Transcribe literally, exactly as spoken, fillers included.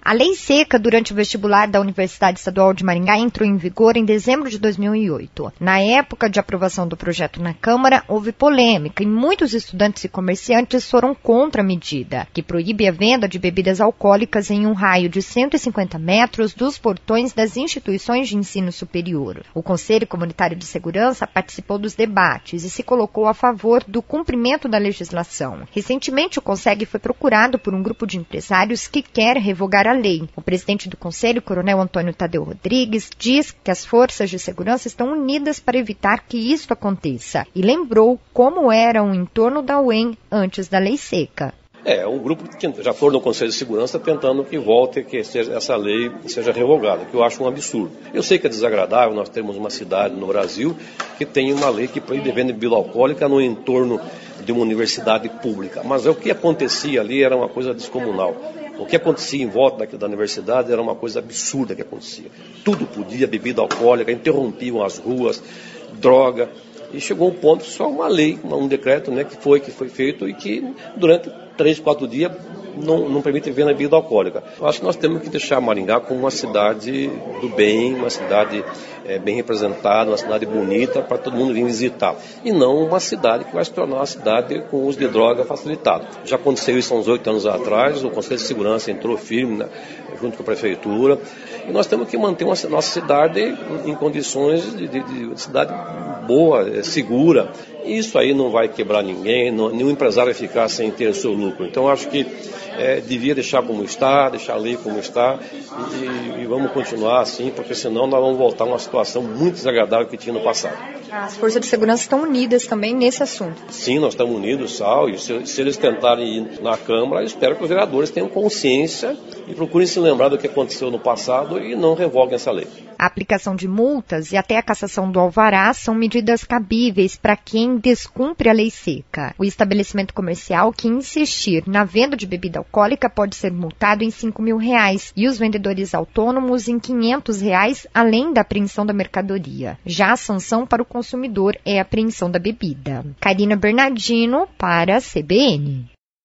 A lei seca durante o vestibular da Universidade Estadual de Maringá entrou em vigor em dezembro de dois mil e oito. Na época de aprovação do projeto na Câmara, houve polêmica e muitos estudantes e comerciantes foram contra a medida, que proíbe a venda de bebidas alcoólicas em um raio de cento e cinquenta metros dos portões das instituições de ensino superior. O Conselho Comunitário de Segurança participou dos debates e se colocou a favor do cumprimento da legislação. Recentemente, o Conseg foi procurado por um grupo de empresários que quer revogar a lei. O presidente do Conselho, Coronel Antônio Tadeu Rodrigues, diz que as forças de segurança estão unidas para evitar que isso aconteça e lembrou como era o entorno da U E M antes da lei seca. É, um grupo que já for no Conselho de Segurança tentando que volte, que seja, essa lei seja revogada, que eu acho um absurdo. Eu sei que é desagradável, nós temos uma cidade no Brasil que tem uma lei que proíbe venda de bebida alcoólica no entorno de uma universidade pública, mas o que acontecia ali era uma coisa descomunal. O que acontecia em volta daqui da universidade era uma coisa absurda que acontecia. Tudo podia, bebida alcoólica, interrompiam as ruas, droga. E chegou um ponto, só uma lei, um decreto, né, que foi, que foi feito e que durante três, quatro dias não, não permite venda de bebida alcoólica. Eu acho que nós temos que deixar Maringá como uma cidade do bem, uma cidade é, bem representada, uma cidade bonita para todo mundo vir visitar. E não uma cidade que vai se tornar uma cidade com uso de droga facilitado. Já aconteceu isso há uns oito anos atrás, o Conselho de Segurança entrou firme, né, junto com a Prefeitura. E nós temos que manter uma, nossa cidade em, em condições de, de, de cidade boa, segura. Isso aí não vai quebrar ninguém, não, nenhum empresário vai ficar sem ter o seu lucro. Então, acho que é, devia deixar como está, deixar a lei como está e, e vamos continuar assim, porque senão nós vamos voltar a uma situação muito desagradável que tinha no passado. As forças de segurança estão unidas também nesse assunto. Sim, nós estamos unidos, Sal, e se, se eles tentarem ir na Câmara, eu espero que os vereadores tenham consciência e procurem se lembrar do que aconteceu no passado e não revoguem essa lei. A aplicação de multas e até a cassação do alvará são medidas cabíveis para quem descumpre a lei seca. O estabelecimento comercial que insistir na venda de bebida alcoólica pode ser multado em cinco mil reais e os vendedores autônomos em quinhentos reais, além da apreensão da mercadoria. Já a sanção para o consumidor é a apreensão da bebida. Karina Bernardino para a C B N.